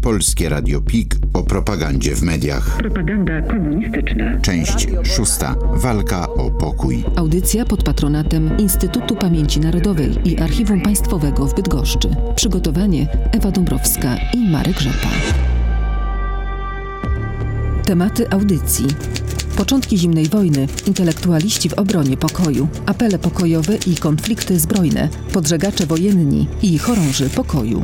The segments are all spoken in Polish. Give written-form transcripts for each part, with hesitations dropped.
Polskie Radio PIK o propagandzie w mediach. Propaganda komunistyczna. Część 6. Walka o pokój. Audycja pod patronatem Instytutu Pamięci Narodowej i Archiwum Państwowego w Bydgoszczy. Przygotowanie Ewa Dąbrowska i Marek Rzepa. Tematy audycji. Początki zimnej wojny, intelektualiści w obronie pokoju, apele pokojowe i konflikty zbrojne, podżegacze wojenni i chorąży pokoju.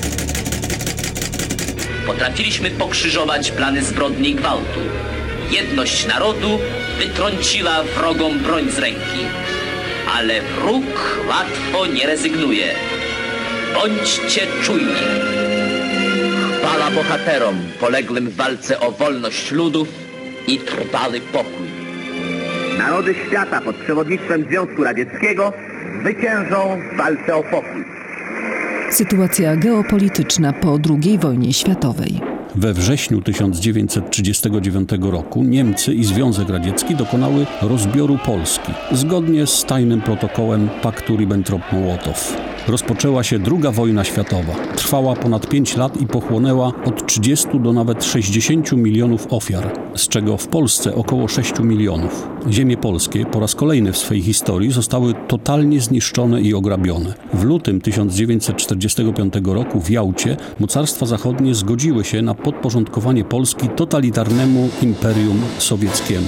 Potrafiliśmy pokrzyżować plany zbrodni i gwałtu. Jedność narodu wytrąciła wrogom broń z ręki. Ale wróg łatwo nie rezygnuje. Bądźcie czujni. Chwała bohaterom poległym w walce o wolność ludu i trwały pokój. Narody świata pod przewodnictwem Związku Radzieckiego zwyciężą w walce o pokój. Sytuacja geopolityczna po II wojnie światowej. We wrześniu 1939 roku Niemcy i Związek Radziecki dokonały rozbioru Polski, zgodnie z tajnym protokołem paktu Ribbentrop-Mołotow. Rozpoczęła się II wojna światowa. Trwała ponad 5 lat i pochłonęła od 30 do nawet 60 milionów ofiar, z czego w Polsce około 6 milionów. Ziemie polskie po raz kolejny w swej historii zostały totalnie zniszczone i ograbione. W lutym 1945 roku w Jałcie mocarstwa zachodnie zgodziły się na podporządkowanie Polski totalitarnemu Imperium Sowieckiemu.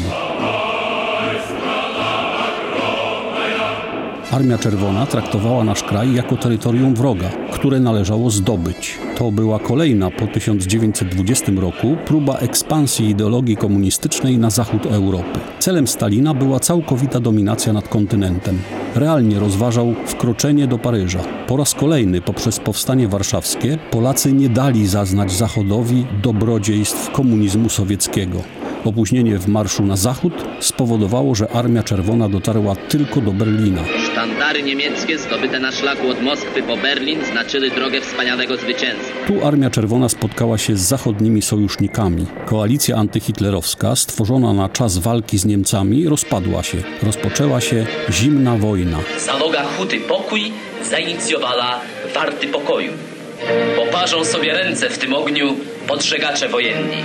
Armia Czerwona traktowała nasz kraj jako terytorium wroga, które należało zdobyć. To była kolejna po 1920 roku próba ekspansji ideologii komunistycznej na zachód Europy. Celem Stalina była całkowita dominacja nad kontynentem. Realnie rozważał wkroczenie do Paryża. Po raz kolejny poprzez powstanie warszawskie Polacy nie dali zaznać Zachodowi dobrodziejstw komunizmu sowieckiego. Opóźnienie w marszu na zachód spowodowało, że Armia Czerwona dotarła tylko do Berlina. Sztandary niemieckie zdobyte na szlaku od Moskwy po Berlin znaczyły drogę wspaniałego zwycięstwa. Tu Armia Czerwona spotkała się z zachodnimi sojusznikami. Koalicja antyhitlerowska, stworzona na czas walki z Niemcami, rozpadła się. Rozpoczęła się zimna wojna. Załoga Huty Pokój zainicjowała warty pokoju. Poparzą sobie ręce w tym ogniu podżegacze wojenni.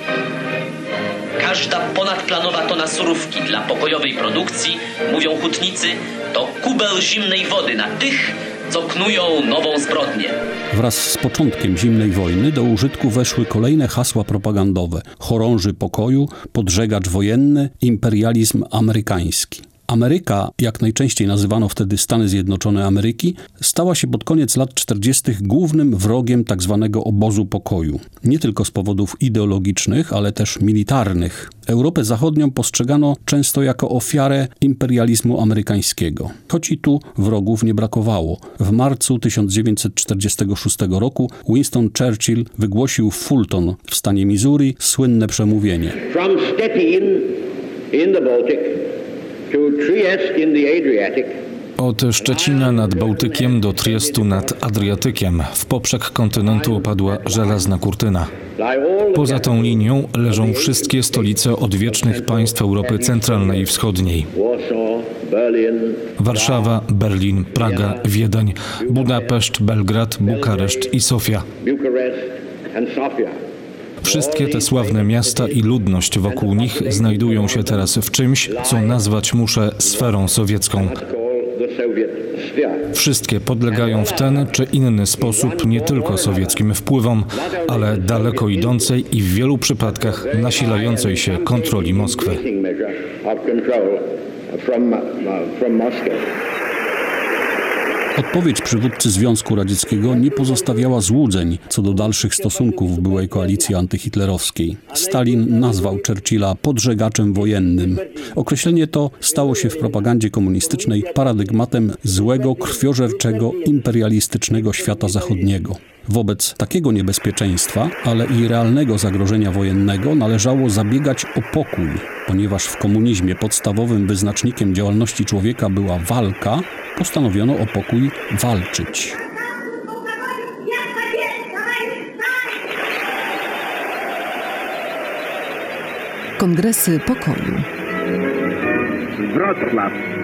Każda ponadplanowa tona surówki dla pokojowej produkcji, mówią hutnicy, to kubel zimnej wody na tych, co knują nową zbrodnię. Wraz z początkiem zimnej wojny do użytku weszły kolejne hasła propagandowe. Chorąży pokoju, podżegacz wojenny, imperializm amerykański. Ameryka, jak najczęściej nazywano wtedy Stany Zjednoczone Ameryki, stała się pod koniec lat 40. głównym wrogiem tzw. obozu pokoju. Nie tylko z powodów ideologicznych, ale też militarnych. Europę Zachodnią postrzegano często jako ofiarę imperializmu amerykańskiego. Choć i tu wrogów nie brakowało. W marcu 1946 roku Winston Churchill wygłosił w Fulton w stanie Missouri słynne przemówienie. From Stettin in the Baltic to Trieste in the Adriatic. Od Szczecina nad Bałtykiem do Triestu nad Adriatykiem w poprzek kontynentu opadła żelazna kurtyna. Poza tą linią leżą wszystkie stolice odwiecznych państw Europy Centralnej i Wschodniej. Warszawa, Berlin, Praga, Wiedeń, Budapeszt, Belgrad, Bukareszt i Sofia. Wszystkie te sławne miasta i ludność wokół nich znajdują się teraz w czymś, co nazwać muszę sferą sowiecką. Wszystkie podlegają w ten czy inny sposób nie tylko sowieckim wpływom, ale daleko idącej i w wielu przypadkach nasilającej się kontroli Moskwy. Odpowiedź przywódcy Związku Radzieckiego nie pozostawiała złudzeń co do dalszych stosunków byłej koalicji antyhitlerowskiej. Stalin nazwał Churchilla podżegaczem wojennym. Określenie to stało się w propagandzie komunistycznej paradygmatem złego, krwiożerczego, imperialistycznego świata zachodniego. Wobec takiego niebezpieczeństwa, ale i realnego zagrożenia wojennego należało zabiegać o pokój, ponieważ w komunizmie podstawowym wyznacznikiem działalności człowieka była walka, postanowiono o pokój walczyć. Kongresy pokoju. Wrocław,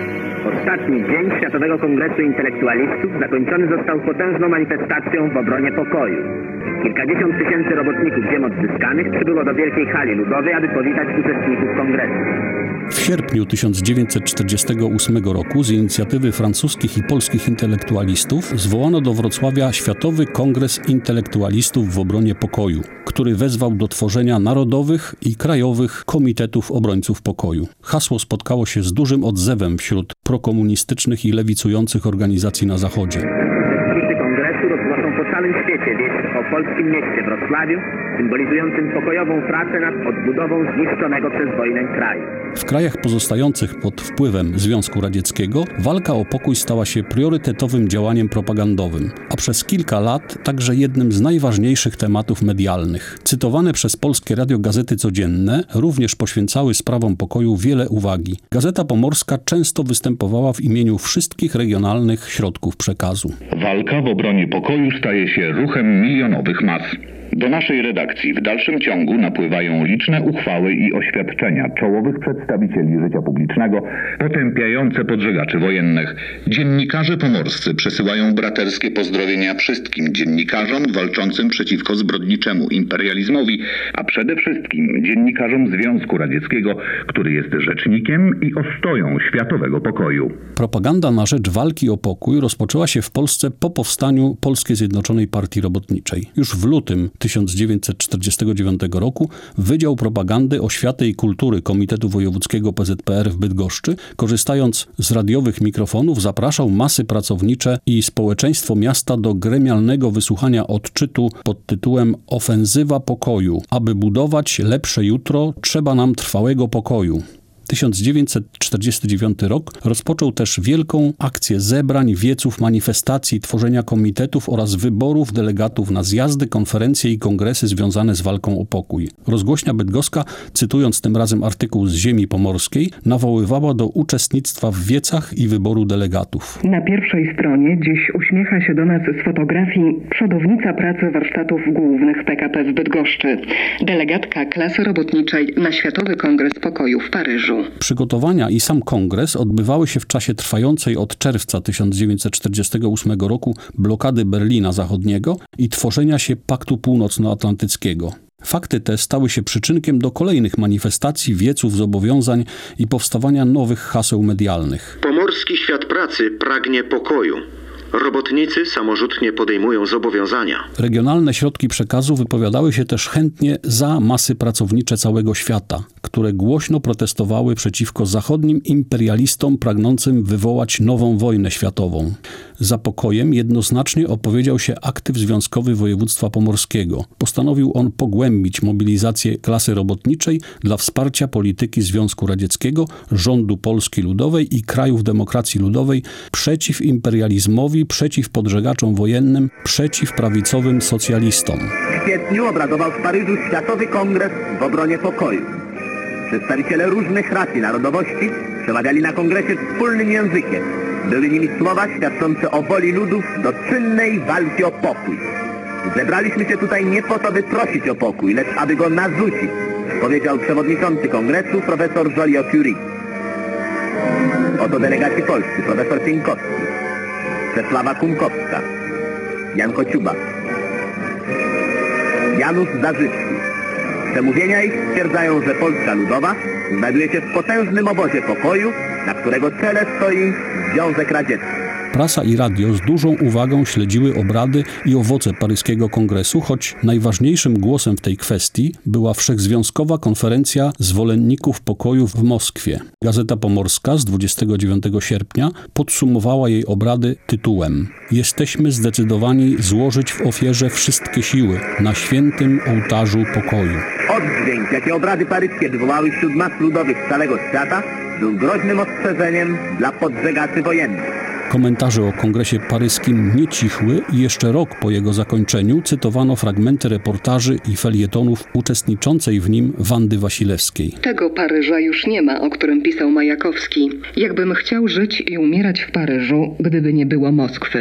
Ostatni dzień Światowego Kongresu Intelektualistów zakończony został potężną manifestacją w obronie pokoju. Kilkadziesiąt tysięcy robotników ziem odzyskanych przybyło do Wielkiej Hali Ludowej, aby powitać uczestników kongresu. W sierpniu 1948 roku z inicjatywy francuskich i polskich intelektualistów zwołano do Wrocławia Światowy Kongres Intelektualistów w obronie pokoju, który wezwał do tworzenia narodowych i krajowych komitetów obrońców pokoju. Hasło spotkało się z dużym odzewem wśród prokomunistycznych i lewicujących organizacji na Zachodzie. Uczestnicy kongresu roznoszą po całym świecie wieść o polskim mieście Wrocławiu, symbolizującym pokojową pracę nad odbudową zniszczonego przez wojnę kraju. W krajach pozostających pod wpływem Związku Radzieckiego walka o pokój stała się priorytetowym działaniem propagandowym, a przez kilka lat także jednym z najważniejszych tematów medialnych. Cytowane przez polskie radio gazety codzienne również poświęcały sprawom pokoju wiele uwagi. Gazeta Pomorska często występowała w imieniu wszystkich regionalnych środków przekazu. Walka w obronie pokoju staje się ruchem milionowych mas. Do naszej redakcji w dalszym ciągu napływają liczne uchwały i oświadczenia czołowych przedstawicieli życia publicznego potępiające podżegaczy wojennych. Dziennikarze pomorscy przesyłają braterskie pozdrowienia wszystkim dziennikarzom walczącym przeciwko zbrodniczemu imperializmowi, a przede wszystkim dziennikarzom Związku Radzieckiego, który jest rzecznikiem i ostoją światowego pokoju. Propaganda na rzecz walki o pokój rozpoczęła się w Polsce po powstaniu Polskiej Zjednoczonej Partii Robotniczej. Już w lutym 1949 roku Wydział Propagandy, Oświaty i Kultury Komitetu Wojewódzkiego PZPR w Bydgoszczy, korzystając z radiowych mikrofonów, zapraszał masy pracownicze i społeczeństwo miasta do gremialnego wysłuchania odczytu pod tytułem Ofensywa pokoju. Aby budować lepsze jutro, trzeba nam trwałego pokoju. 1949 rok rozpoczął też wielką akcję zebrań, wieców, manifestacji, tworzenia komitetów oraz wyborów delegatów na zjazdy, konferencje i kongresy związane z walką o pokój. Rozgłośnia bydgoska, cytując tym razem artykuł z Ziemi Pomorskiej, nawoływała do uczestnictwa w wiecach i wyboru delegatów. Na pierwszej stronie dziś uśmiecha się do nas z fotografii przodownica pracy warsztatów głównych PKP w Bydgoszczy, delegatka klasy robotniczej na Światowy Kongres Pokoju w Paryżu. Przygotowania i sam kongres odbywały się w czasie trwającej od czerwca 1948 roku blokady Berlina Zachodniego i tworzenia się Paktu Północnoatlantyckiego. Fakty te stały się przyczynkiem do kolejnych manifestacji, wieców, zobowiązań i powstawania nowych haseł medialnych. Pomorski świat pracy pragnie pokoju. Robotnicy samorzutnie podejmują zobowiązania. Regionalne środki przekazu wypowiadały się też chętnie za masy pracownicze całego świata, które głośno protestowały przeciwko zachodnim imperialistom pragnącym wywołać nową wojnę światową. Za pokojem jednoznacznie opowiedział się aktyw związkowy województwa pomorskiego. Postanowił on pogłębić mobilizację klasy robotniczej dla wsparcia polityki Związku Radzieckiego, rządu Polski Ludowej i krajów demokracji ludowej przeciw imperializmowi, przeciw podżegaczom wojennym, przeciw prawicowym socjalistom. W kwietniu obradował w Paryżu Światowy Kongres w obronie pokoju. Przedstawiciele różnych ras i narodowości przemawiali na kongresie wspólnym językiem. Były nimi słowa świadczące o woli ludów do czynnej walki o pokój. Zebraliśmy się tutaj nie po to, by prosić o pokój, lecz aby go narzucić, powiedział przewodniczący kongresu profesor Joliot-Curie. Oto delegaci polscy, profesor Pieńkowski, Czesława Kumkowska, Jan Kociuba, Janusz Zarzywski. Przemówienia ich stwierdzają, że Polska Ludowa znajduje się w potężnym obozie pokoju, na którego czele stoi Związek Radziecki. Prasa i radio z dużą uwagą śledziły obrady i owoce paryskiego kongresu, choć najważniejszym głosem w tej kwestii była Wszechzwiązkowa Konferencja Zwolenników Pokoju w Moskwie. Gazeta Pomorska z 29 sierpnia podsumowała jej obrady tytułem: Jesteśmy zdecydowani złożyć w ofierze wszystkie siły na świętym ołtarzu pokoju. Oddźwięk, jakie obrady paryskie wywołały wśród mas ludowych z całego świata, był groźnym ostrzeżeniem dla podżegaczy wojennych. Komentarze o kongresie paryskim nie cichły i jeszcze rok po jego zakończeniu cytowano fragmenty reportaży i felietonów uczestniczącej w nim Wandy Wasilewskiej. Tego Paryża już nie ma, o którym pisał Majakowski. Jakbym chciał żyć i umierać w Paryżu, gdyby nie było Moskwy.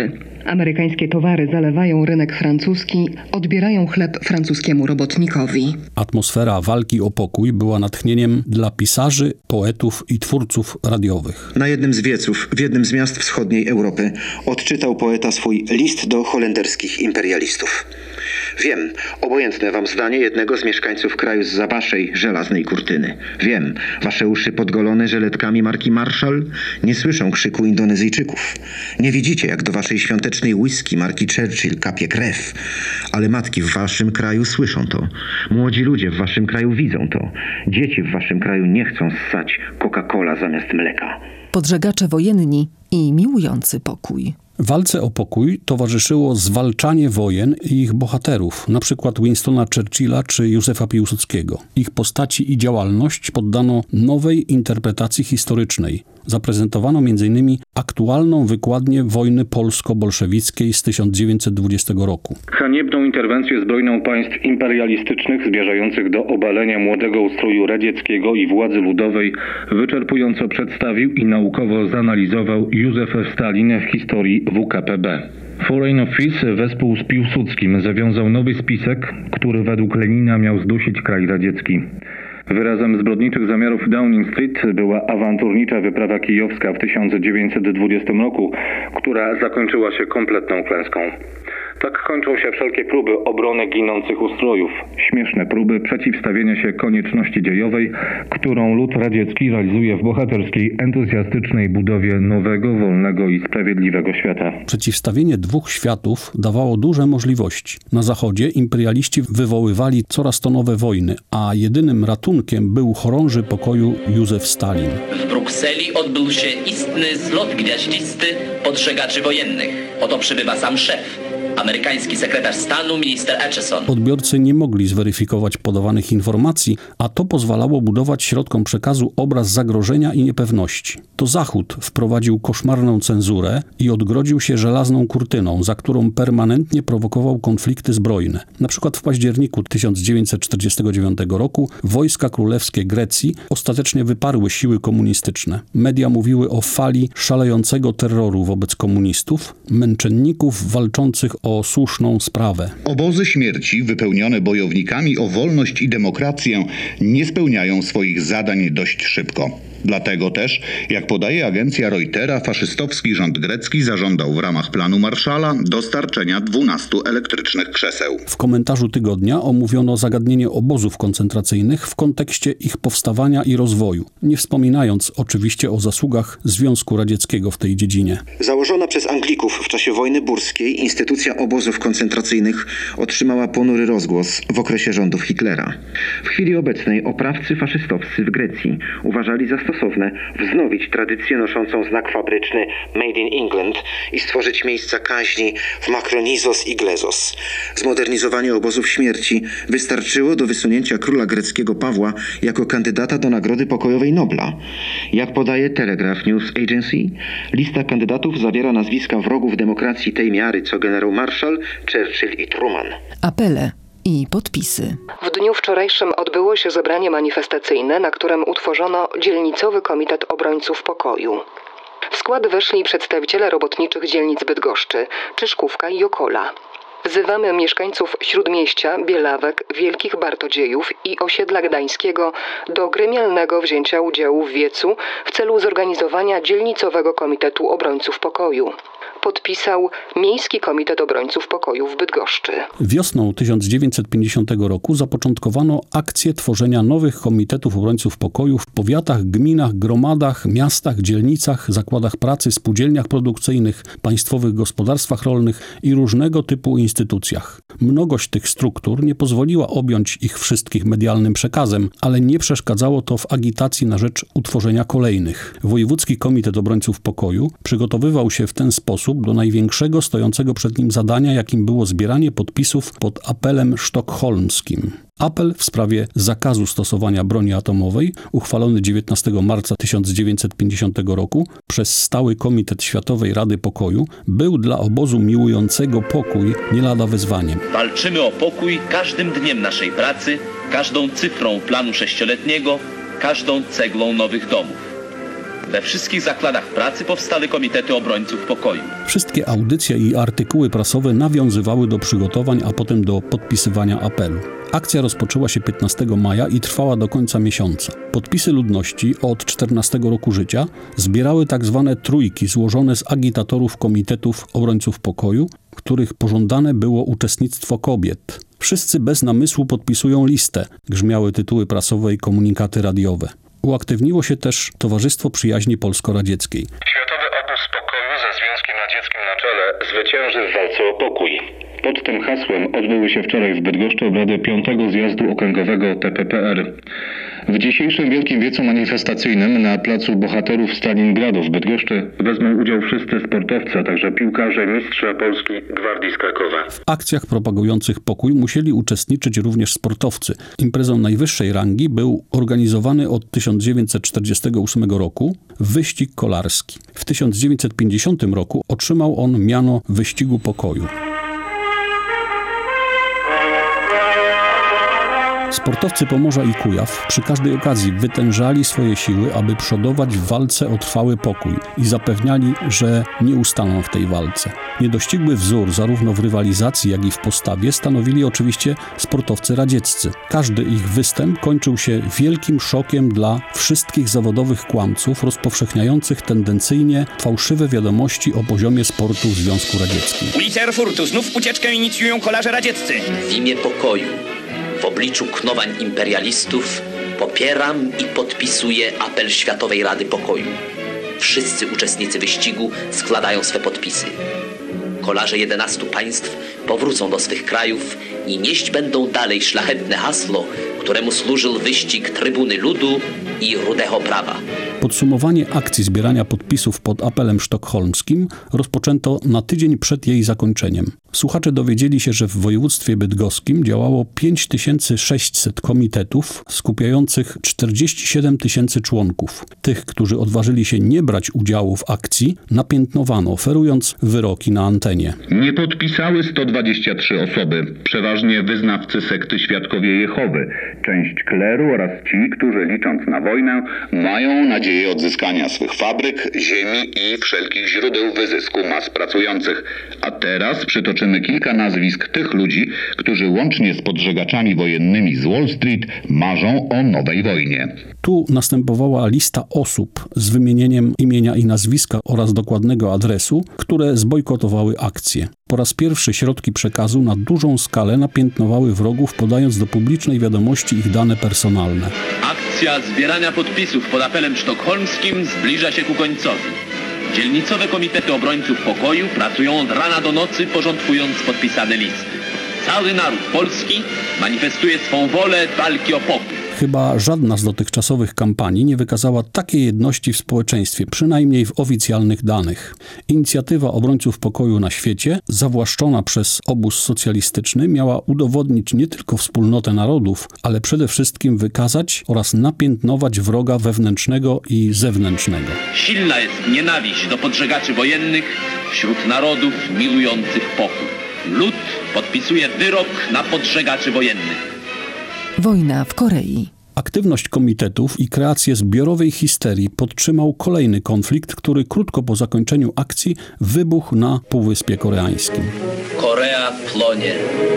Amerykańskie towary zalewają rynek francuski, odbierają chleb francuskiemu robotnikowi. Atmosfera walki o pokój była natchnieniem dla pisarzy, poetów i twórców radiowych. Na jednym z wieców w jednym z miast wschodniej Europy odczytał poeta swój list do holenderskich imperialistów. Wiem, obojętne wam zdanie jednego z mieszkańców kraju zza waszej żelaznej kurtyny. Wiem, wasze uszy podgolone żeletkami marki Marshall nie słyszą krzyku Indonezyjczyków. Nie widzicie, jak do waszej świątecznej whisky marki Churchill kapie krew. Ale matki w waszym kraju słyszą to. Młodzi ludzie w waszym kraju widzą to. Dzieci w waszym kraju nie chcą ssać Coca-Cola zamiast mleka. Podżegacze wojenni i miłujący pokój. Walce o pokój towarzyszyło zwalczanie wojen i ich bohaterów, np. Winstona Churchilla czy Józefa Piłsudskiego. Ich postaci i działalność poddano nowej interpretacji historycznej. Zaprezentowano m.in. aktualną wykładnię wojny polsko-bolszewickiej z 1920 roku. Haniebną interwencję zbrojną państw imperialistycznych zmierzających do obalenia młodego ustroju radzieckiego i władzy ludowej wyczerpująco przedstawił i naukowo zanalizował Józef Stalin w historii WKPB. Foreign Office wespół z Piłsudskim zawiązał nowy spisek, który według Lenina miał zdusić kraj radziecki. Wyrazem zbrodniczych zamiarów Downing Street była awanturnicza wyprawa kijowska w 1920 roku, która zakończyła się kompletną klęską. Tak kończą się wszelkie próby obrony ginących ustrojów. Śmieszne próby przeciwstawienia się konieczności dziejowej, którą lud radziecki realizuje w bohaterskiej, entuzjastycznej budowie nowego, wolnego i sprawiedliwego świata. Przeciwstawienie dwóch światów dawało duże możliwości. Na zachodzie imperialiści wywoływali coraz to nowe wojny, a jedynym ratunkiem był chorąży pokoju Józef Stalin. W Brukseli odbył się istny zlot gwiaździsty podżegaczy wojennych. Oto przybywa sam szef. Amerykański sekretarz stanu, minister Acheson. Odbiorcy nie mogli zweryfikować podawanych informacji, a to pozwalało budować środkom przekazu obraz zagrożenia i niepewności. To Zachód wprowadził koszmarną cenzurę i odgrodził się żelazną kurtyną, za którą permanentnie prowokował konflikty zbrojne. Na przykład w październiku 1949 roku wojska królewskie Grecji ostatecznie wyparły siły komunistyczne. Media mówiły o fali szalejącego terroru wobec komunistów, męczenników walczących o słuszną sprawę. Obozy śmierci wypełnione bojownikami o wolność i demokrację nie spełniają swoich zadań dość szybko. Dlatego też, jak podaje agencja Reutera, faszystowski rząd grecki zażądał w ramach planu Marshalla dostarczenia 12 elektrycznych krzeseł. W komentarzu tygodnia omówiono zagadnienie obozów koncentracyjnych w kontekście ich powstawania i rozwoju, nie wspominając oczywiście o zasługach Związku Radzieckiego w tej dziedzinie. Założona przez Anglików w czasie wojny burskiej instytucja obozów koncentracyjnych otrzymała ponury rozgłos w okresie rządów Hitlera. W chwili obecnej oprawcy faszystowscy w Grecji uważali za stosowne wznowić tradycję noszącą znak fabryczny Made in England i stworzyć miejsca kaźni w Makronizos i Glezos. Zmodernizowanie obozów śmierci wystarczyło do wysunięcia króla greckiego Pawła jako kandydata do Nagrody Pokojowej Nobla. Jak podaje Telegraph News Agency, lista kandydatów zawiera nazwiska wrogów demokracji tej miary co generał Marshall, Churchill i Truman. Apele i podpisy. W dniu wczorajszym odbyło się zebranie manifestacyjne, na którym utworzono Dzielnicowy Komitet Obrońców Pokoju. W skład weszli przedstawiciele robotniczych dzielnic Bydgoszczy, Czyszkówka i Jokola. Wzywamy mieszkańców Śródmieścia, Bielawek, Wielkich Bartodziejów i osiedla gdańskiego do gremialnego wzięcia udziału w wiecu w celu zorganizowania Dzielnicowego Komitetu Obrońców Pokoju. Podpisał Miejski Komitet Obrońców Pokoju w Bydgoszczy. Wiosną 1950 roku zapoczątkowano akcję tworzenia nowych komitetów obrońców pokoju w powiatach, gminach, gromadach, miastach, dzielnicach, zakładach pracy, spółdzielniach produkcyjnych, państwowych gospodarstwach rolnych i różnego typu instytucjach. Mnogość tych struktur nie pozwoliła objąć ich wszystkich medialnym przekazem, ale nie przeszkadzało to w agitacji na rzecz utworzenia kolejnych. Wojewódzki Komitet Obrońców Pokoju przygotowywał się w ten sposób do największego stojącego przed nim zadania, jakim było zbieranie podpisów pod apelem sztokholmskim. Apel w sprawie zakazu stosowania broni atomowej, uchwalony 19 marca 1950 roku przez Stały Komitet Światowej Rady Pokoju, był dla obozu miłującego pokój nie lada wyzwaniem. Walczymy o pokój każdym dniem naszej pracy, każdą cyfrą planu 6-letniego, każdą cegłą nowych domów. We wszystkich zakładach pracy powstały komitety obrońców pokoju. Wszystkie audycje i artykuły prasowe nawiązywały do przygotowań, a potem do podpisywania apelu. Akcja rozpoczęła się 15 maja i trwała do końca miesiąca. Podpisy ludności od 14 roku życia zbierały tak zwane trójki złożone z agitatorów komitetów obrońców pokoju, których pożądane było uczestnictwo kobiet. Wszyscy bez namysłu podpisują listę, grzmiały tytuły prasowe i komunikaty radiowe. Uaktywniło się też Towarzystwo Przyjaźni Polsko-Radzieckiej. Światowy Obóz Pokoju ze Związkiem Radzieckim na czele zwycięży w walce o pokój. Pod tym hasłem odbyły się wczoraj w Bydgoszczy obrady 5. Zjazdu Okręgowego TPPR. W dzisiejszym wielkim wiecu manifestacyjnym na Placu Bohaterów Stalingradu w Bydgoszczy wezmą udział wszyscy sportowcy, a także piłkarze, mistrze Polski Gwardii z Krakowa. W akcjach propagujących pokój musieli uczestniczyć również sportowcy. Imprezą najwyższej rangi był organizowany od 1948 roku wyścig kolarski. W 1950 roku otrzymał on miano wyścigu pokoju. Sportowcy Pomorza i Kujaw przy każdej okazji wytężali swoje siły, aby przodować w walce o trwały pokój i zapewniali, że nie ustaną w tej walce. Niedościgły wzór zarówno w rywalizacji, jak i w postawie stanowili oczywiście sportowcy radzieccy. Każdy ich występ kończył się wielkim szokiem dla wszystkich zawodowych kłamców rozpowszechniających tendencyjnie fałszywe wiadomości o poziomie sportu w Związku Radzieckim. Ulica Erfurtu, znów ucieczkę inicjują kolarze radzieccy. W imię pokoju, w obliczu knowań imperialistów, popieram i podpisuję apel Światowej Rady Pokoju. Wszyscy uczestnicy wyścigu składają swe podpisy. Kolarze 11 państw powrócą do swych krajów i nieść będą dalej szlachetne hasło, któremu służył wyścig Trybuny Ludu i Rudego Prawa. Podsumowanie akcji zbierania podpisów pod apelem sztokholmskim rozpoczęto na tydzień przed jej zakończeniem. Słuchacze dowiedzieli się, że w województwie bydgoskim działało 5600 komitetów skupiających 47 000 członków. Tych, którzy odważyli się nie brać udziału w akcji, napiętnowano, oferując wyroki na antenie. Nie podpisały 123 osoby, przeważnie wyznawcy sekty Świadkowie Jehowy, część kleru oraz ci, którzy licząc na wojnę mają nadzieję odzyskania swych fabryk, ziemi i wszelkich źródeł wyzysku mas pracujących. A teraz przytoczymy kilka nazwisk tych ludzi, którzy łącznie z podżegaczami wojennymi z Wall Street marzą o nowej wojnie. Tu następowała lista osób z wymienieniem imienia i nazwiska oraz dokładnego adresu, które zbojkotowały akcję. Po raz pierwszy środki przekazu na dużą skalę napiętnowały wrogów, podając do publicznej wiadomości ich dane personalne. Akcja zbierania podpisów pod apelem sztokholmskim zbliża się ku końcowi. Dzielnicowe komitety obrońców pokoju pracują od rana do nocy, porządkując podpisane listy. Cały naród polski manifestuje swą wolę walki o pokój. Chyba żadna z dotychczasowych kampanii nie wykazała takiej jedności w społeczeństwie, przynajmniej w oficjalnych danych. Inicjatywa obrońców pokoju na świecie, zawłaszczona przez obóz socjalistyczny, miała udowodnić nie tylko wspólnotę narodów, ale przede wszystkim wykazać oraz napiętnować wroga wewnętrznego i zewnętrznego. Silna jest nienawiść do podżegaczy wojennych wśród narodów miłujących pokój. Lud podpisuje wyrok na podżegaczy wojennych. Wojna w Korei. Aktywność komitetów i kreację zbiorowej histerii podtrzymał kolejny konflikt, który krótko po zakończeniu akcji wybuchł na Półwyspie Koreańskim. Korea płonie.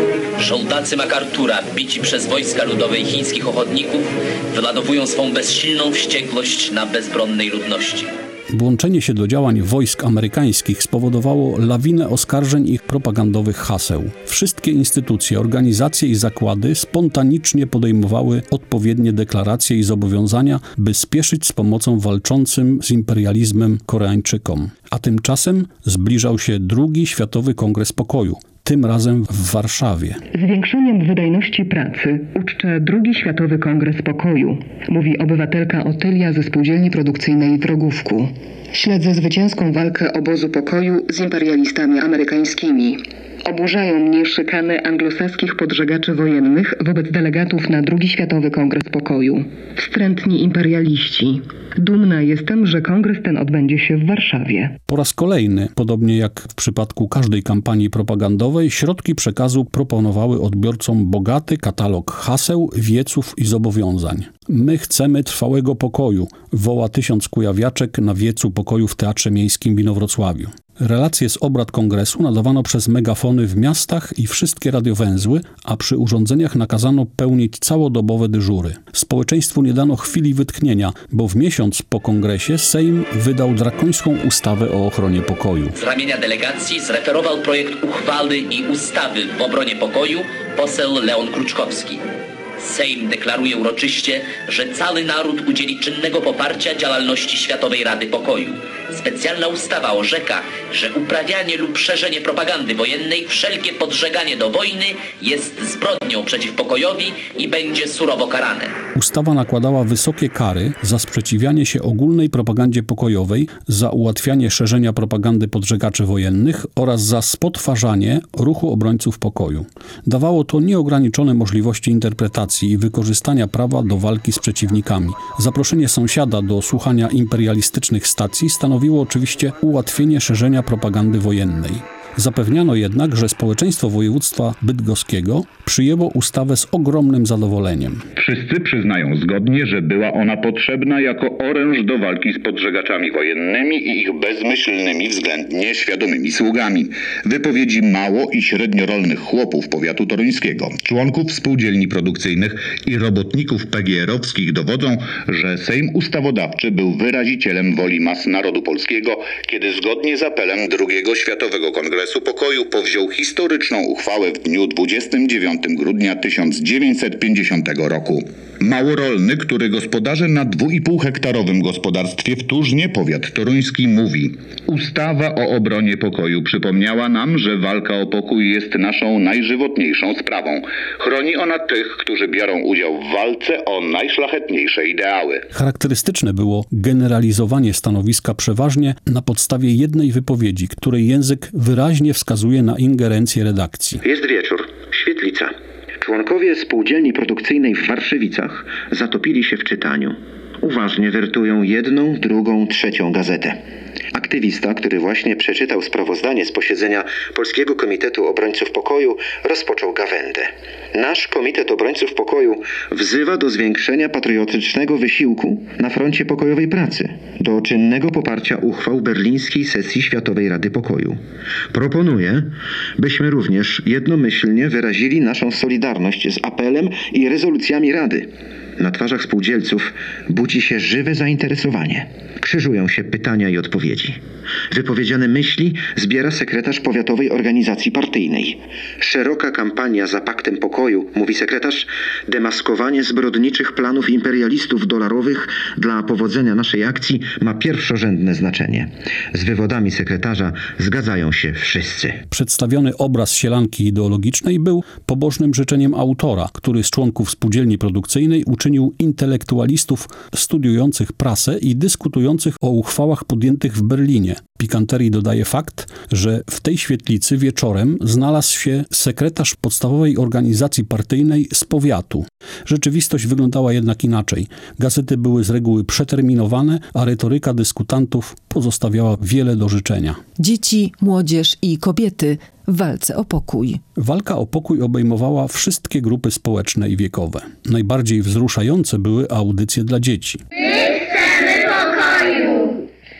Żołdacy MacArthura, bici przez wojska ludowe i chińskich ochotników, wyładowują swą bezsilną wściekłość na bezbronnej ludności. Włączenie się do działań wojsk amerykańskich spowodowało lawinę oskarżeń ich propagandowych haseł. Wszystkie instytucje, organizacje i zakłady spontanicznie podejmowały odpowiednie deklaracje i zobowiązania, by spieszyć z pomocą walczącym z imperializmem Koreańczykom. A tymczasem zbliżał się II Światowy Kongres Pokoju. Tym razem w Warszawie. Zwiększeniem wydajności pracy uczcze II Światowy Kongres Pokoju, mówi obywatelka Otylia ze spółdzielni produkcyjnej w Rogówku. Śledzę zwycięską walkę obozu pokoju z imperialistami amerykańskimi. Oburzają mnie szykany anglosaskich podżegaczy wojennych wobec delegatów na II Światowy Kongres Pokoju. Wstrętni imperialiści. Dumna jestem, że kongres ten odbędzie się w Warszawie. Po raz kolejny, podobnie jak w przypadku każdej kampanii propagandowej, środki przekazu proponowały odbiorcom bogaty katalog haseł, wieców i zobowiązań. My chcemy trwałego pokoju, woła 1000 kujawiaczek na wiecu pokoju w Teatrze Miejskim w Inowrocławiu. Relacje z obrad kongresu nadawano przez megafony w miastach i wszystkie radiowęzły, a przy urządzeniach nakazano pełnić całodobowe dyżury. Społeczeństwu nie dano chwili wytchnienia, bo w miesiąc po kongresie Sejm wydał drakońską ustawę o ochronie pokoju. Z ramienia delegacji zreferował projekt uchwały i ustawy w obronie pokoju poseł Leon Kruczkowski. Sejm deklaruje uroczyście, że cały naród udzieli czynnego poparcia działalności Światowej Rady Pokoju. Specjalna ustawa orzeka, że uprawianie lub szerzenie propagandy wojennej, wszelkie podżeganie do wojny jest zbrodnią przeciw pokojowi i będzie surowo karane. Ustawa nakładała wysokie kary za sprzeciwianie się ogólnej propagandzie pokojowej, za ułatwianie szerzenia propagandy podżegaczy wojennych oraz za spotwarzanie ruchu obrońców pokoju. Dawało to nieograniczone możliwości interpretacji i wykorzystania prawa do walki z przeciwnikami. Zaproszenie sąsiada do słuchania imperialistycznych stacji stanowiło oczywiście ułatwienie szerzenia propagandy wojennej. Zapewniano jednak, że społeczeństwo województwa bydgoskiego przyjęło ustawę z ogromnym zadowoleniem. Wszyscy przyznają zgodnie, że była ona potrzebna jako oręż do walki z podżegaczami wojennymi i ich bezmyślnymi, względnie świadomymi sługami. Wypowiedzi mało i średniorolnych chłopów powiatu toruńskiego, członków spółdzielni produkcyjnych i robotników PGR-owskich dowodzą, że Sejm Ustawodawczy był wyrazicielem woli mas narodu polskiego, kiedy zgodnie z apelem II Światowego Kongresu Pokoju powziął historyczną uchwałę w dniu 29 grudnia 1950 roku. Małorolny, który gospodarzy na 2,5-hektarowym gospodarstwie w Turznie, powiat toruński, mówi: ustawa o obronie pokoju przypomniała nam, że walka o pokój jest naszą najżywotniejszą sprawą. Chroni ona tych, którzy biorą udział w walce o najszlachetniejsze ideały. Charakterystyczne było generalizowanie stanowiska przeważnie na podstawie jednej wypowiedzi, której język wyraźnie wskazuje na ingerencję redakcji. Jest wieczór, świetlica. Członkowie spółdzielni produkcyjnej w Warszawicach zatopili się w czytaniu. Uważnie wertują jedną, drugą, trzecią gazetę. Aktywista, który właśnie przeczytał sprawozdanie z posiedzenia Polskiego Komitetu Obrońców Pokoju, rozpoczął gawędę. Nasz Komitet Obrońców Pokoju wzywa do zwiększenia patriotycznego wysiłku na froncie pokojowej pracy, do czynnego poparcia uchwał berlińskiej sesji Światowej Rady Pokoju. Proponuje, byśmy również jednomyślnie wyrazili naszą solidarność z apelem i rezolucjami Rady. Na twarzach spółdzielców budzi się żywe zainteresowanie. Krzyżują się pytania i odpowiedzi. Wypowiedziane myśli zbiera sekretarz powiatowej organizacji partyjnej. Szeroka kampania za paktem pokoju, mówi sekretarz, demaskowanie zbrodniczych planów imperialistów dolarowych dla powodzenia naszej akcji ma pierwszorzędne znaczenie. Z wywodami sekretarza zgadzają się wszyscy. Przedstawiony obraz sielanki ideologicznej był pobożnym życzeniem autora, który z członków spółdzielni produkcyjnej uczynił intelektualistów studiujących prasę i dyskutujących o uchwałach podjętych w Berlinie. Pikanterii dodaje fakt, że w tej świetlicy wieczorem znalazł się sekretarz podstawowej organizacji partyjnej z powiatu. Rzeczywistość wyglądała jednak inaczej. Gazety były z reguły przeterminowane, a retoryka dyskutantów pozostawiała wiele do życzenia. Dzieci, młodzież i kobiety w walce o pokój. Walka o pokój obejmowała wszystkie grupy społeczne i wiekowe. Najbardziej wzruszające były audycje dla dzieci. My chcemy pokoju!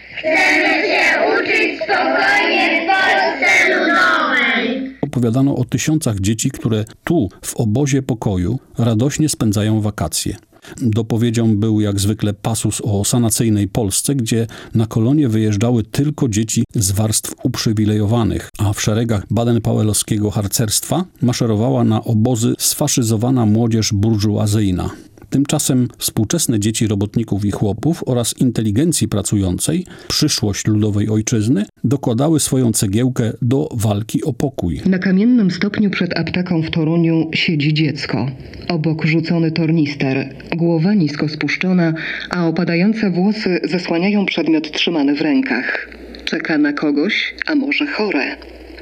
Chcemy się uczyć spokojnie w Polsce ludowej! Opowiadano o tysiącach dzieci, które tu, w obozie pokoju, radośnie spędzają wakacje. Dopowiedzią był jak zwykle pasus o sanacyjnej Polsce, gdzie na kolonie wyjeżdżały tylko dzieci z warstw uprzywilejowanych, a w szeregach baden-powellowskiego harcerstwa maszerowała na obozy sfaszyzowana młodzież burżuazyjna. Tymczasem współczesne dzieci robotników i chłopów oraz inteligencji pracującej, przyszłość ludowej ojczyzny, dokładały swoją cegiełkę do walki o pokój. Na kamiennym stopniu przed apteką w Toruniu siedzi dziecko. Obok rzucony tornister, głowa nisko spuszczona, a opadające włosy zasłaniają przedmiot trzymany w rękach. Czeka na kogoś, a może chore.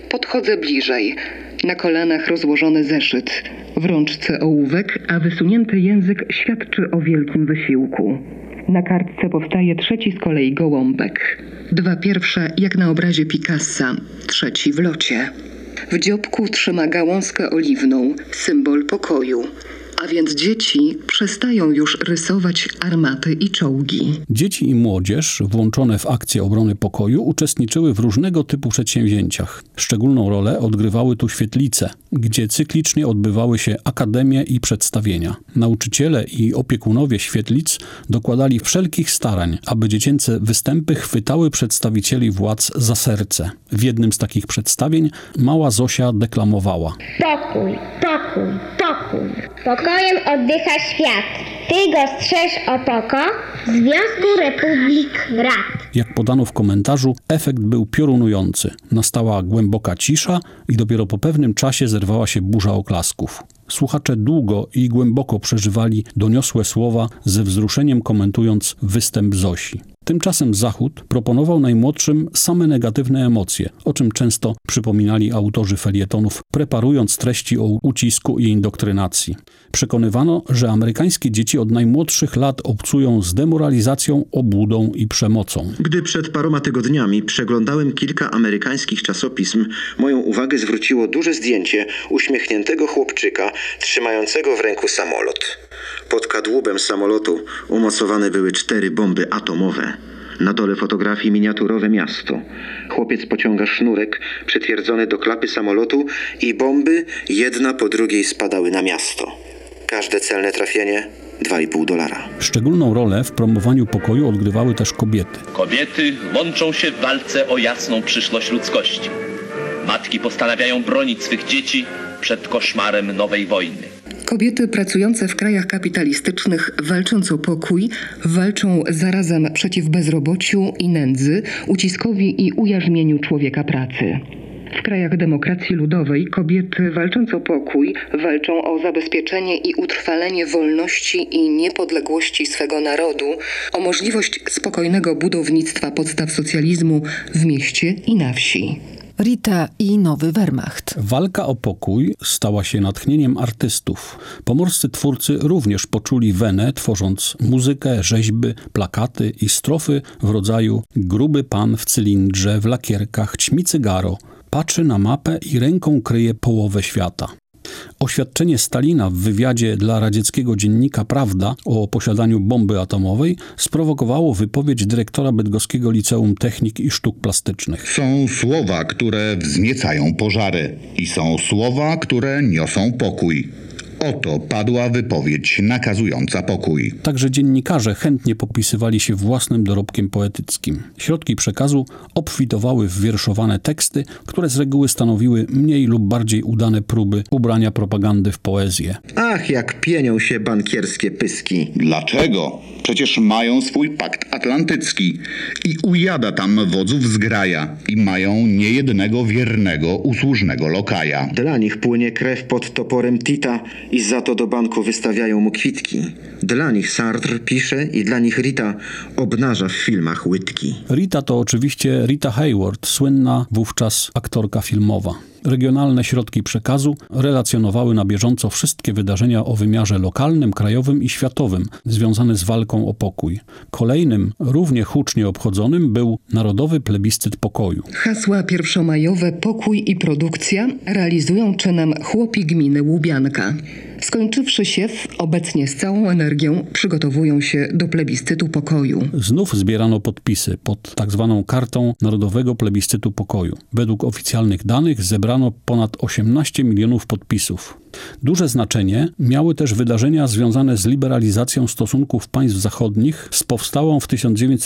Podchodzę bliżej. Na kolanach rozłożony zeszyt. W rączce ołówek, a wysunięty język świadczy o wielkim wysiłku. Na kartce powstaje trzeci z kolei gołąbek. Dwa pierwsze jak na obrazie Picassa, trzeci w locie. W dziobku trzyma gałązkę oliwną, symbol pokoju. A więc dzieci przestają już rysować armaty i czołgi. Dzieci i młodzież, włączone w akcje obrony pokoju, uczestniczyły w różnego typu przedsięwzięciach. Szczególną rolę odgrywały tu świetlice, gdzie cyklicznie odbywały się akademie i przedstawienia. Nauczyciele i opiekunowie świetlic dokładali wszelkich starań, aby dziecięce występy chwytały przedstawicieli władz za serce. W jednym z takich przedstawień mała Zosia deklamowała: Pokój, pokój, pokój. Pokojem oddycha świat. Ty go strzeż o poko Związku Republik Rad. Jak podano w komentarzu, efekt był piorunujący. Nastała głęboka cisza i dopiero po pewnym czasie zerwała się burza oklasków. Słuchacze długo i głęboko przeżywali doniosłe słowa, ze wzruszeniem komentując występ Zosi. Tymczasem Zachód proponował najmłodszym same negatywne emocje, o czym często przypominali autorzy felietonów, preparując treści o ucisku i indoktrynacji. Przekonywano, że amerykańskie dzieci od najmłodszych lat obcują z demoralizacją, obłudą i przemocą. Gdy przed paroma tygodniami przeglądałem kilka amerykańskich czasopism, moją uwagę zwróciło duże zdjęcie uśmiechniętego chłopczyka trzymającego w ręku samolot. Pod kadłubem samolotu umocowane były 4 bomby atomowe. Na dole fotografii miniaturowe miasto. Chłopiec pociąga sznurek przytwierdzony do klapy samolotu i bomby jedna po drugiej spadały na miasto. Każde celne trafienie $2,5. Szczególną rolę w promowaniu pokoju odgrywały też kobiety. Kobiety łączą się w walce o jasną przyszłość ludzkości. Matki postanawiają bronić swych dzieci przed koszmarem nowej wojny. Kobiety pracujące w krajach kapitalistycznych, walcząc o pokój, walczą zarazem przeciw bezrobociu i nędzy, uciskowi i ujarzmieniu człowieka pracy. W krajach demokracji ludowej kobiety, walcząc o pokój, walczą o zabezpieczenie i utrwalenie wolności i niepodległości swego narodu, o możliwość spokojnego budownictwa podstaw socjalizmu w mieście i na wsi. Rita i nowy Wehrmacht. Walka o pokój stała się natchnieniem artystów. Pomorscy twórcy również poczuli wenę, tworząc muzykę, rzeźby, plakaty i strofy w rodzaju: gruby pan w cylindrze, w lakierkach, ćmi cygaro, patrzy na mapę i ręką kryje połowę świata. Oświadczenie Stalina w wywiadzie dla radzieckiego dziennika Prawda o posiadaniu bomby atomowej sprowokowało wypowiedź dyrektora bydgoskiego Liceum Technik i Sztuk Plastycznych. Są słowa, które wzniecają pożary i są słowa, które niosą pokój. Oto padła wypowiedź nakazująca pokój. Także dziennikarze chętnie popisywali się własnym dorobkiem poetyckim. Środki przekazu obfitowały w wierszowane teksty, które z reguły stanowiły mniej lub bardziej udane próby ubrania propagandy w poezję. Ach, jak pienią się bankierskie pyski. Dlaczego? Przecież mają swój pakt atlantycki i ujada tam wodzów zgraja i mają niejednego wiernego, usłużnego lokaja. Dla nich płynie krew pod toporem Tita i za to do banku wystawiają mu kwitki. Dla nich Sartre pisze i dla nich Rita obnaża w filmach łydki. Rita to oczywiście Rita Hayworth, słynna wówczas aktorka filmowa. Regionalne środki przekazu relacjonowały na bieżąco wszystkie wydarzenia o wymiarze lokalnym, krajowym i światowym związane z walką o pokój. Kolejnym, równie hucznie obchodzonym, był Narodowy Plebiscyt Pokoju. Hasła pierwszomajowe Pokój i produkcja realizują czynem chłopi gminy Łubianka. Skończywszy siew, obecnie z całą energią przygotowują się do plebiscytu pokoju. Znów zbierano podpisy pod tzw. kartą Narodowego Plebiscytu Pokoju. Według oficjalnych danych zebrano ponad 18 milionów podpisów. Duże znaczenie miały też wydarzenia związane z liberalizacją stosunków państw zachodnich z powstałą w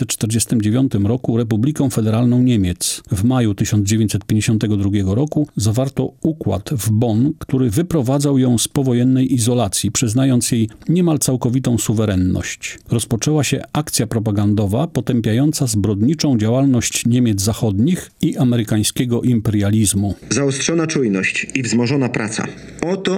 1949 roku Republiką Federalną Niemiec. W maju 1952 roku zawarto układ w Bonn, który wyprowadzał ją z powojennej izolacji, przyznając jej niemal całkowitą suwerenność. Rozpoczęła się akcja propagandowa potępiająca zbrodniczą działalność Niemiec zachodnich i amerykańskiego imperializmu. Zaostrzona czujność i wzmożona praca. Oto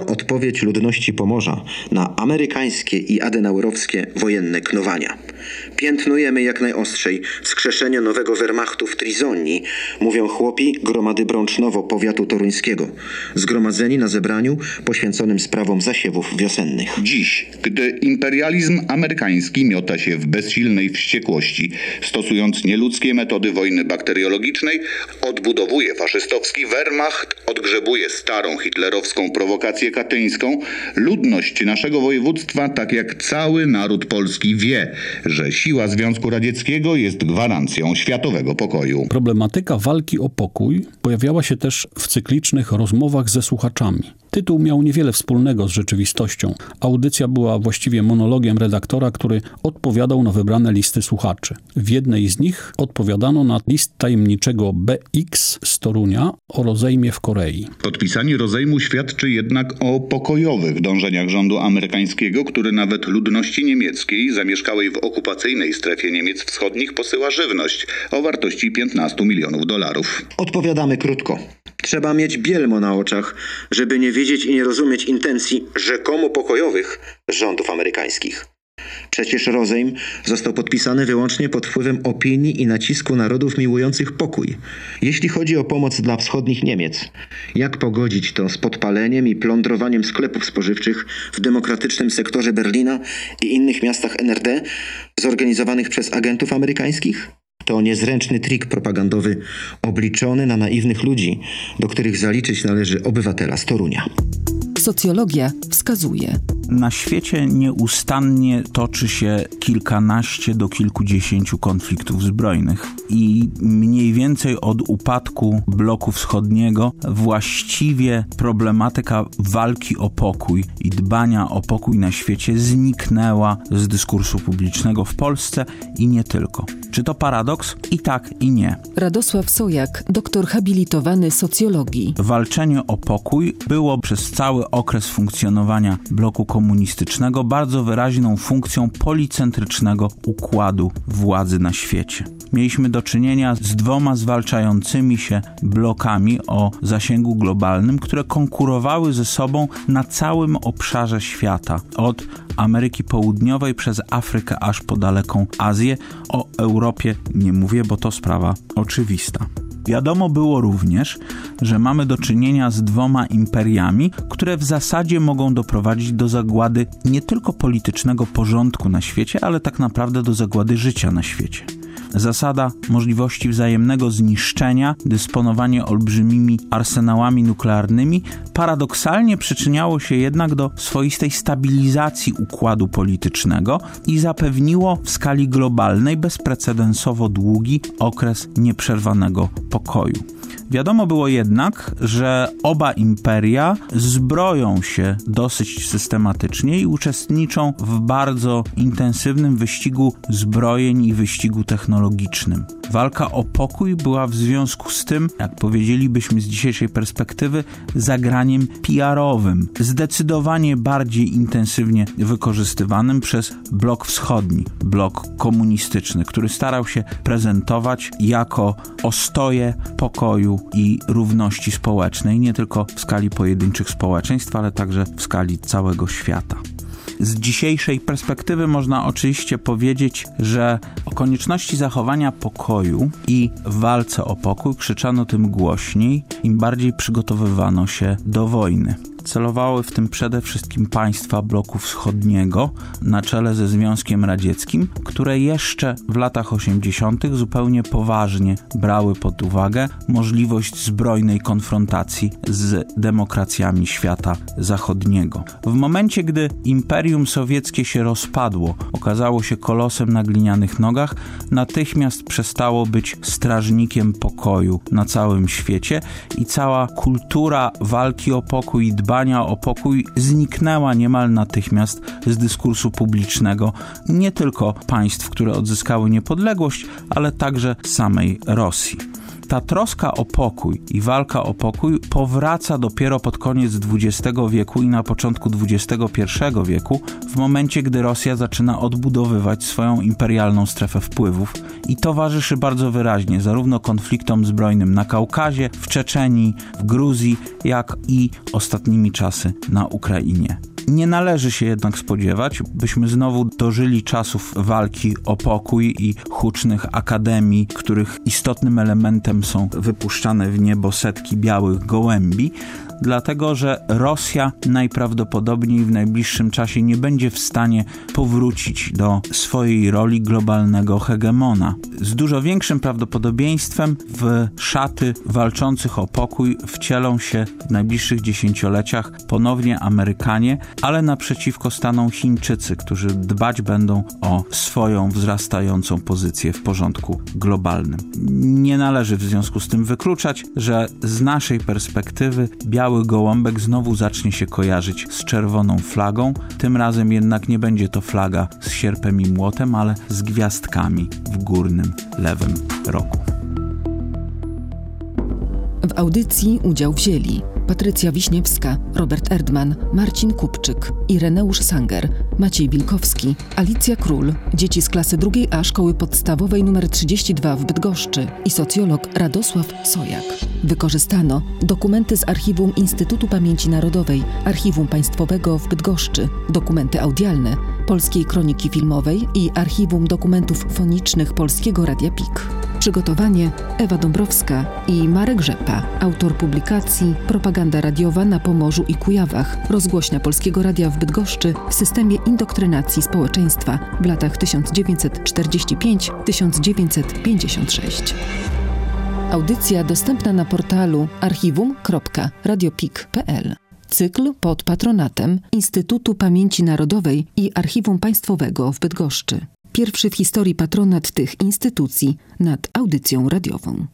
Oto odpowiedź ludności Pomorza na amerykańskie i adenaurowskie wojenne knowania. Piętnujemy jak najostrzej wskrzeszenie nowego Wehrmachtu w Trizonii, mówią chłopi gromady Brącznowo powiatu toruńskiego, zgromadzeni na zebraniu poświęconym sprawom zasiewów wiosennych. Dziś, gdy imperializm amerykański miota się w bezsilnej wściekłości, stosując nieludzkie metody wojny bakteriologicznej, odbudowuje faszystowski Wehrmacht, odgrzebuje starą hitlerowską prowokację katyńską, ludność naszego województwa, tak jak cały naród polski, wie, że siła Związku Radzieckiego jest gwarancją światowego pokoju. Problematyka walki o pokój pojawiała się też w cyklicznych rozmowach ze słuchaczami. Tytuł miał niewiele wspólnego z rzeczywistością. Audycja była właściwie monologiem redaktora, który odpowiadał na wybrane listy słuchaczy. W jednej z nich odpowiadano na list tajemniczego BX z Torunia o rozejmie w Korei. Podpisanie rozejmu świadczy jednak o pokojowych dążeniach rządu amerykańskiego, który nawet ludności niemieckiej zamieszkałej w okupacyjnej strefie Niemiec Wschodnich posyła żywność o wartości $15 milionów. Odpowiadamy krótko. Trzeba mieć bielmo na oczach, żeby nie widzieć i nie rozumieć intencji rzekomo pokojowych rządów amerykańskich. Przecież rozejm został podpisany wyłącznie pod wpływem opinii i nacisku narodów miłujących pokój. Jeśli chodzi o pomoc dla wschodnich Niemiec, jak pogodzić to z podpaleniem i plądrowaniem sklepów spożywczych w demokratycznym sektorze Berlina i innych miastach NRD zorganizowanych przez agentów amerykańskich? To niezręczny trik propagandowy obliczony na naiwnych ludzi, do których zaliczyć należy obywatela z Torunia. Socjologia wskazuje. Na świecie nieustannie toczy się kilkanaście do kilkudziesięciu konfliktów zbrojnych i mniej więcej od upadku bloku wschodniego właściwie problematyka walki o pokój i dbania o pokój na świecie zniknęła z dyskursu publicznego w Polsce i nie tylko. Czy to paradoks? I tak, i nie. Radosław Sojak, doktor habilitowany socjologii. Walczenie o pokój było przez cały okres funkcjonowania bloku komunistycznego bardzo wyraźną funkcją policentrycznego układu władzy na świecie. Mieliśmy do czynienia z dwoma zwalczającymi się blokami o zasięgu globalnym, które konkurowały ze sobą na całym obszarze świata, od Ameryki Południowej przez Afrykę aż po daleką Azję. O Europie nie mówię, bo to sprawa oczywista. Wiadomo było również, że mamy do czynienia z dwoma imperiami, które w zasadzie mogą doprowadzić do zagłady nie tylko politycznego porządku na świecie, ale tak naprawdę do zagłady życia na świecie. Zasada możliwości wzajemnego zniszczenia, dysponowanie olbrzymimi arsenałami nuklearnymi paradoksalnie przyczyniało się jednak do swoistej stabilizacji układu politycznego i zapewniło w skali globalnej bezprecedensowo długi okres nieprzerwanego pokoju. Wiadomo było jednak, że oba imperia zbroją się dosyć systematycznie i uczestniczą w bardzo intensywnym wyścigu zbrojeń i wyścigu technologicznym. Walka o pokój była w związku z tym, jak powiedzielibyśmy z dzisiejszej perspektywy, zagraniem PR-owym, zdecydowanie bardziej intensywnie wykorzystywanym przez blok wschodni, blok komunistyczny, który starał się prezentować jako ostoję pokoju i równości społecznej, nie tylko w skali pojedynczych społeczeństw, ale także w skali całego świata. Z dzisiejszej perspektywy można oczywiście powiedzieć, że o konieczności zachowania pokoju i w walce o pokój krzyczano tym głośniej, im bardziej przygotowywano się do wojny. Celowały w tym przede wszystkim państwa bloku wschodniego na czele ze Związkiem Radzieckim, które jeszcze w latach 80. zupełnie poważnie brały pod uwagę możliwość zbrojnej konfrontacji z demokracjami świata zachodniego. W momencie, gdy Imperium Sowieckie się rozpadło, okazało się kolosem na glinianych nogach, natychmiast przestało być strażnikiem pokoju na całym świecie i cała kultura walki o pokój i dbania o pokój zniknęła niemal natychmiast z dyskursu publicznego nie tylko państw, które odzyskały niepodległość, ale także samej Rosji. Ta troska o pokój i walka o pokój powraca dopiero pod koniec XX wieku i na początku XXI wieku, w momencie, gdy Rosja zaczyna odbudowywać swoją imperialną strefę wpływów i towarzyszy bardzo wyraźnie zarówno konfliktom zbrojnym na Kaukazie, w Czeczenii, w Gruzji, jak i ostatnimi czasy na Ukrainie. Nie należy się jednak spodziewać, byśmy znowu dożyli czasów walki o pokój i hucznych akademii, których istotnym elementem są wypuszczane w niebo setki białych gołębi, dlatego że Rosja najprawdopodobniej w najbliższym czasie nie będzie w stanie powrócić do swojej roli globalnego hegemona. Z dużo większym prawdopodobieństwem w szaty walczących o pokój wcielą się w najbliższych dziesięcioleciach ponownie Amerykanie, ale naprzeciwko staną Chińczycy, którzy dbać będą o swoją wzrastającą pozycję w porządku globalnym. Nie należy w związku z tym wykluczać, że z naszej perspektywy biały gołąbek znowu zacznie się kojarzyć z czerwoną flagą. Tym razem jednak nie będzie to flaga z sierpem i młotem, ale z gwiazdkami w górnym lewym rogu. W audycji udział wzięli Patrycja Wiśniewska, Robert Erdman, Marcin Kupczyk, Ireneusz Sanger, Maciej Wilkowski, Alicja Król, dzieci z klasy 2A Szkoły Podstawowej nr 32 w Bydgoszczy i socjolog Radosław Sojak. Wykorzystano dokumenty z archiwum Instytutu Pamięci Narodowej, Archiwum Państwowego w Bydgoszczy, dokumenty audialne Polskiej Kroniki Filmowej i Archiwum Dokumentów Fonicznych Polskiego Radia PIK. Przygotowanie Ewa Dąbrowska i Marek Rzepa. Autor publikacji Propaganda radiowa na Pomorzu i Kujawach. Rozgłośnia Polskiego Radia w Bydgoszczy w systemie indoktrynacji społeczeństwa w latach 1945-1956. Audycja dostępna na portalu archiwum.radiopik.pl. Cykl pod patronatem Instytutu Pamięci Narodowej i Archiwum Państwowego w Bydgoszczy. Pierwszy w historii patronat tych instytucji nad audycją radiową.